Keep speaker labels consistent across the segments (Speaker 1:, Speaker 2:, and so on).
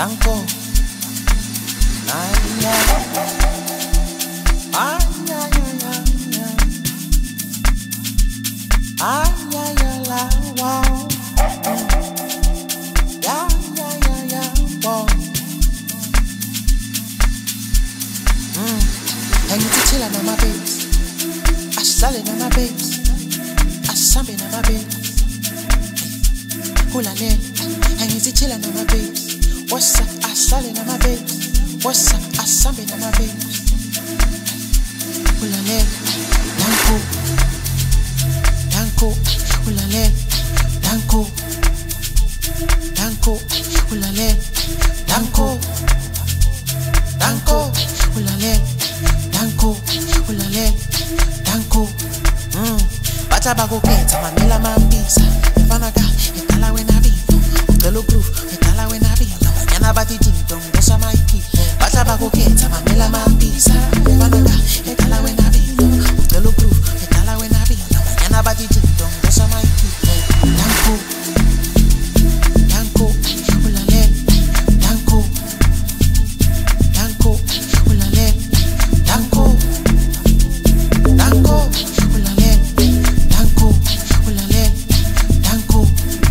Speaker 1: Danko. Ay, ay, ay, ay, ay, la, wow. Yeah, wow. And you chill on my babes. I sell on my babes. I sambe on my babes. Hula len. And you chill on my babes. What's up? I sell on my babes. What's up? I sambe on my babes. Hula len. Danko. Danko. Hula len. Danko. Danko. Hula len. Danko. Danko. Hula len. Danko, ulale, danko. Bacha bago kenta, mamela mambisa. Fanaga, etala wena bito. Utelo proof, etala wena bito. Yana bati jinto, ngosa maiki. Bacha bago kenta, mamela mambisa. Fanaga, etala wena bito. Utelo proof, etala wena bito. Yana bati jinto, ngosa maiki. Danko, danko, ulale, danko, danko, ulale. Danko, Danko, ulale, Danko, ulale, Danko.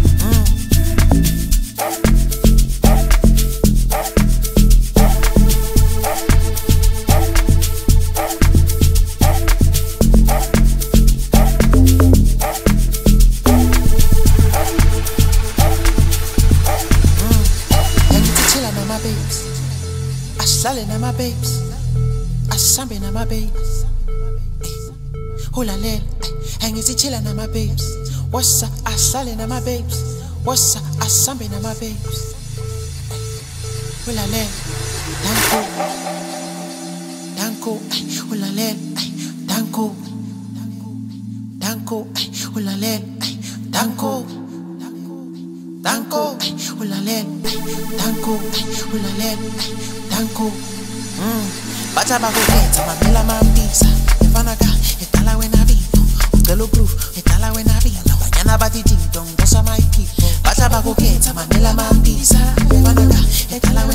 Speaker 1: And you chillin' on my babes, I sellin' on my babes. I sambe na my babes. Hula len, and is it chillin' na my babes? What's up? I sallin' na my babes. What's up? I sambe na my babes. Hula len, danko, danko, hula len, danko, danko, hula len, danko, danko, hula len, danko, hula len, danko. Bacha bago kenta, mamela mambisa. Fanaga, etala wena bito. Utelo proof, etala wena bito. Banyana bati jinto, ngosa maiki. Bacha bago kenta, mamela mambisa. Fanaga, etala